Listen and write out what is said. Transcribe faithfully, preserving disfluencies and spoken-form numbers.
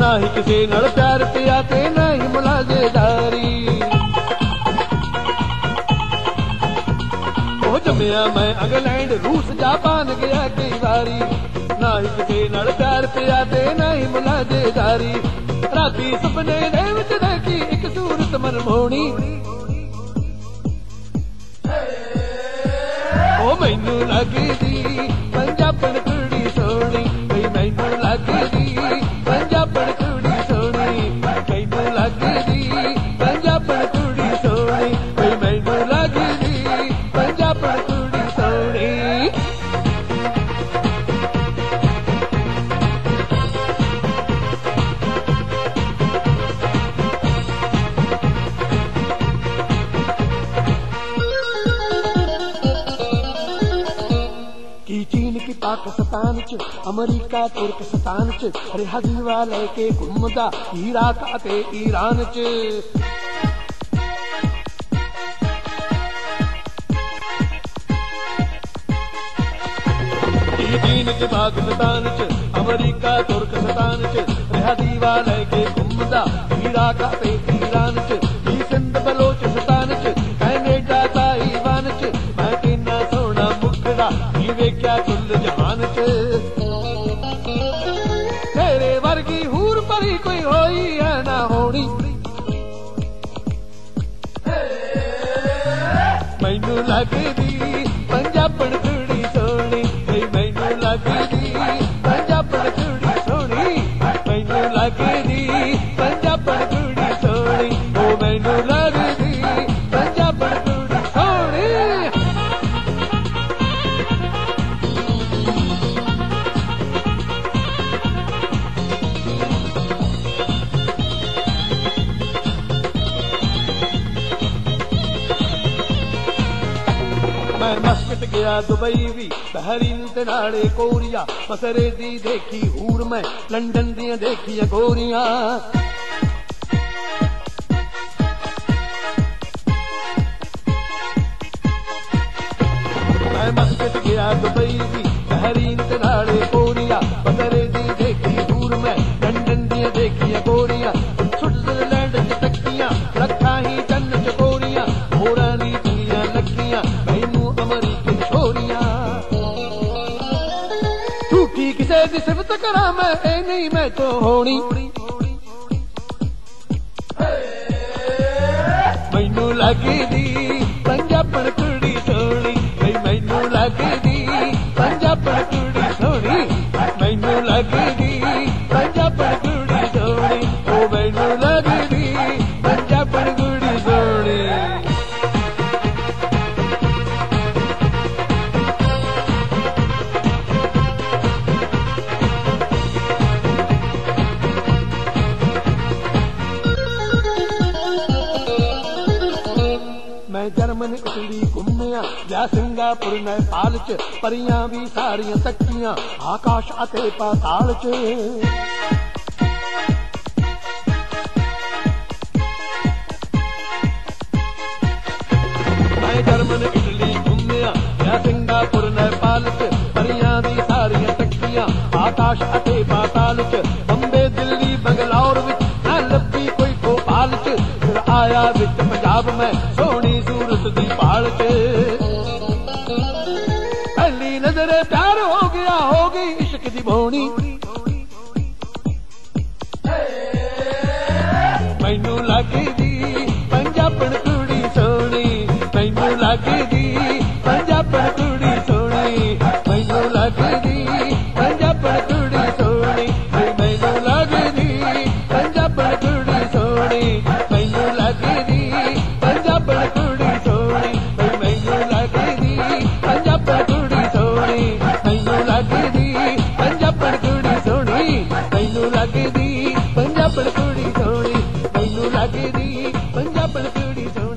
ना ही किसी नाल प्यार पिया ते ना ही मुलाजेदारी। ओ जम्मिया मैं इंग्लैंड रूस जापान गया कई बारी, ना ही किसी नाल प्यार पिया ते ना ही मुलाजेदारी। राती सुपने दे विच देखी एक सूरत मनमोहनी, ओ मैनू लगदी पंजाबण कुड़ी सोहनी, बई मैनू लगदी पंजाबण कुड़ी सोहनी, मैनू लगदी पंजाबण कुड़ी सोहनी, बई मैनू लगदी पंजाबण कुड़ी सोहनी। की चीन की पाकिस्तान च, अमरीका तुर्कस्तान च, रिहा दीवा लैके घुमदा इराक अते ईरान च। की चीन की पाकिस्तान च, अमरीका तुर्कस्तान च, रिहा दीवा लैके घुमदा इराक अते ईरान च। की सिंध बलोचिस्तान च, कैनेडा ताइवान च, मैं किन्ना सोहना मुखड़ा वेख्या कुल जहान च। तेरे वर्गी हूर परी कोई होई है ना होनी, मैनू लगदी पंजाबण कुड़ी सोहनी, मैनू लगदी पंजाबण कुड़ी सोहनी, मैनू लगदी पंजाबण कुड़ी सोहनी, ओ मैनू लगदी पंजाबण कुड़ी सोहनी। मैं मस्कट गया दुबई भी, बहरीन ते नाले कोरिया, मसरे दी देखी हूर मैं, लंडन दियां देखियां गोरियां। मैं मस्कट गया दुबई भी, बहरीन ते नाले कोरिया, मसरे दी देखी हूर मैं, लंडन दियां देखियां गोरियां। स्विट्जरलैंड च तक्कियां रखा ही चन्न च गोरियां, होरां दी दुनिया लगियां मैनू अमरीकन छोरियां। झूठी किसे दी सिफत करा मैं, ए नहीं मैं तो होनी, मैनू लगदी पंजाबण कुड़ी सोहनी, मैनू लगदी पंजाबण कुड़ी सोहनी, मैनू लगदी पंजाबण कुड़ी सोहनी, ओ मैनू लगदी पंजाबण कुड़ी सोहनी। मैं जर्मन इटली घूमिया, गया सिंगापुर नेपाल च, परियां भी सारियां तक्कियां आकाश अते पाताल च। मैं जर्मन इटली घूमिया, गया सिंगापुर नेपाल च, परियां भी सारियां तक्कियां आकाश अते पाताल च। बंबे दिल्ली बंगलौर विच ना लब्भी कोई भोपाल च, फिर आया विच पंजाब में सोहनी सूरत दी पहाड़ च। पहली नजरे प्यार हो गया, हो गई इश्क दी बोनी, मैनू लगदी पंजाबण कुड़ी सोहनी, मैनू लगदी पंजाबण कुड़ी सोहनी, मैनू लगदी पंजाबण कुड़ी सोहनी, मैनू लगदी पंजाबण कुड़ी सोहनी, मैनू लगदी पंजाबण कुड़ी सोहनी, मैनू लगदी पंजाबण कुड़ी सोहनी, मैनू लगदी पंजाबण कुड़ी सोहनी, मैनू लगदी पंजाबण कुड़ी सोहनी, मैनू लगदी पंजाबण कुड़ी सोहनी।